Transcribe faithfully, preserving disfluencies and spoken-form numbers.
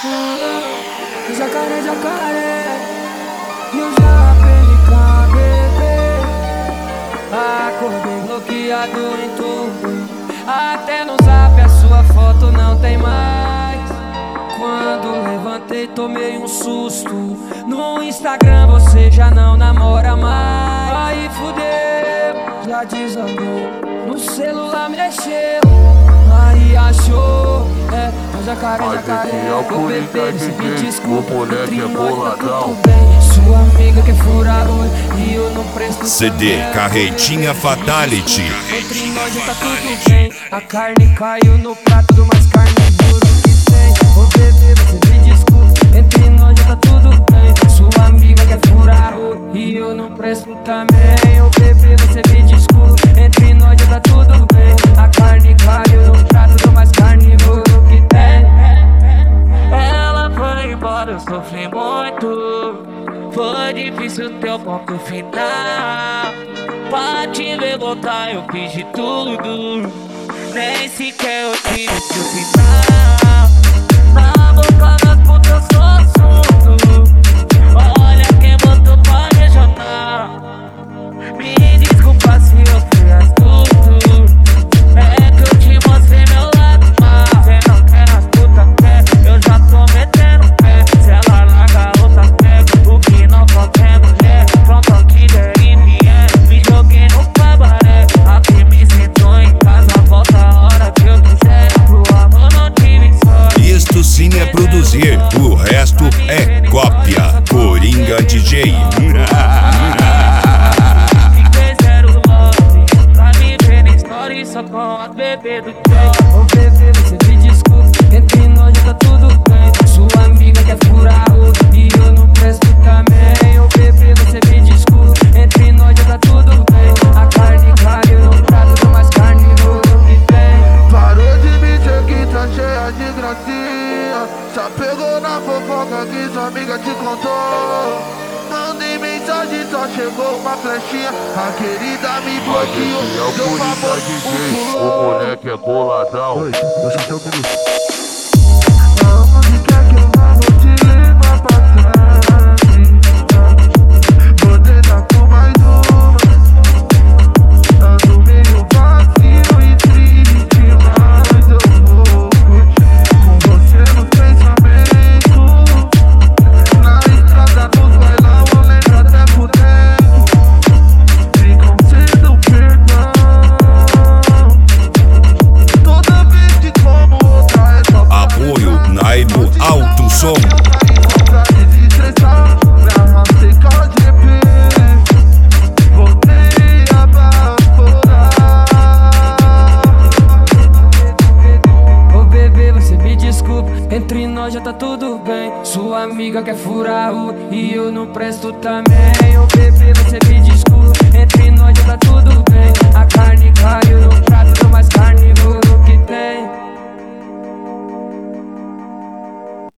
Jacaré, jacaré, e eu já aprendi com bebê. Acordei bloqueado em tudo, até no zap a sua foto não tem mais. Quando levantei tomei um susto, no Instagram você já não namora mais. Aí fudeu, já desandou, no celular mexeu, aí achou, é, o jacaré, jacaré, o bebê, você me desculpa, entre nós tá tudo bem. Sua amiga quer furar o olho e eu não presto. C D Carretinha Fatality. Entre nós já tá tudo bem, a carne caiu no prato do mais carnívoro que tem. Ô bebê, você me desculpa, entre nós já tá tudo bem. Sua amiga quer furar o olho e eu não presto também. Ô bebê, você me desculpa, entre nós já tá tudo bem. A carne caiu no prato do mais carnívoro que tem. Ela foi embora, eu sofri muito. Foi difícil ter o ponto final. Pra te ver voltar eu fiz de tudo, nem sequer eu tive seu final. Na boca das putas eu sou assunto. Olha quem botou pra regionar. Me desculpa se eu fui astuto, é que eu te mostrei meu lado má. Cê não quer as putas quer, eu já tô metendo pé. Se ela larga outra pega, o que não pode é mulher. Pronto aqui der e vier, me joguei no cabaré. Aqui me sinto em casa, volta a hora que eu quiser. Pro amor não tive sorte. Isto sim é produzir, o resto é cópia. Coringa D J. Só com a bebê do Jay. Ô bebê, você me desculpa, entre nós já tá tudo bem. Sua amiga quer furar o olho e eu não presto também. Ô bebê, você me desculpa, entre nós já tá tudo bem. A carne caiu no prato do mais carnívoro que tem. Parou de me dizer que tá cheia de gracinha, só pegou na fofoca que sua amiga te contou. Mandei mensagem, só chegou uma flechinha. A querida me bloqueou, deu favor, o pulou. O moleque é boladão. Oi, eu só tô com aonde quer que eu vá, vou te levar pra trás. Vou tentar com mais uma. Ando meio vazio e triste, mas eu vou curtir com você nos pensamentos. Na estrada, nos bailão, eu lembro até por tempo. Me conceda o perdão. Toda vez que como outra é só pra Apoio Naibo Alto Som. pra desestressar, me arrastei com a G P. Voltei a baforar. Ô bebê, você me desculpa, entre nós já tá tudo bem. Sua amiga quer furar o olho e eu não presto também. Ô bebê, você me desculpa, entre nós